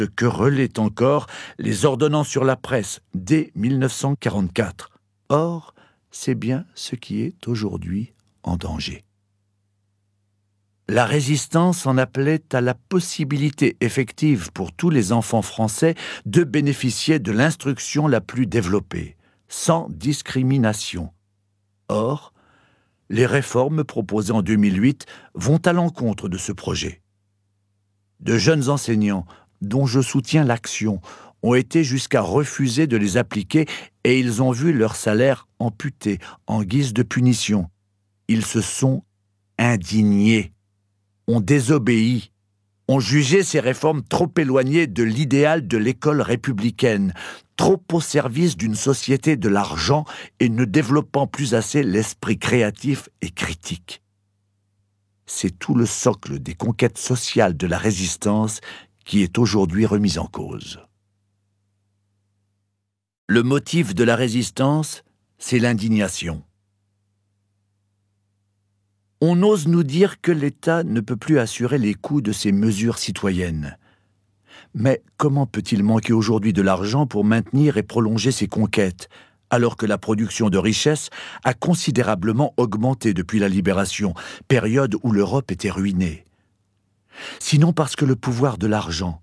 que relaient encore les ordonnances sur la presse dès 1944. Or, c'est bien ce qui est aujourd'hui en danger. La résistance en appelait à la possibilité effective pour tous les enfants français de bénéficier de l'instruction la plus développée, sans discrimination. Or, les réformes proposées en 2008 vont à l'encontre de ce projet. De jeunes enseignants, dont je soutiens l'action, ont été jusqu'à refuser de les appliquer et ils ont vu leur salaire amputé en guise de punition. Ils se sont indignés, ont désobéi, ont jugé ces réformes trop éloignées de l'idéal de l'école républicaine, trop au service d'une société de l'argent et ne développant plus assez l'esprit créatif et critique. C'est tout le socle des conquêtes sociales de la résistance qui est aujourd'hui remis en cause. Le motif de la résistance, c'est l'indignation. On ose nous dire que l'État ne peut plus assurer les coûts de ces mesures citoyennes. Mais comment peut-il manquer aujourd'hui de l'argent pour maintenir et prolonger ces conquêtes, alors que la production de richesses a considérablement augmenté depuis la Libération, période où l'Europe était ruinée? Sinon parce que le pouvoir de l'argent,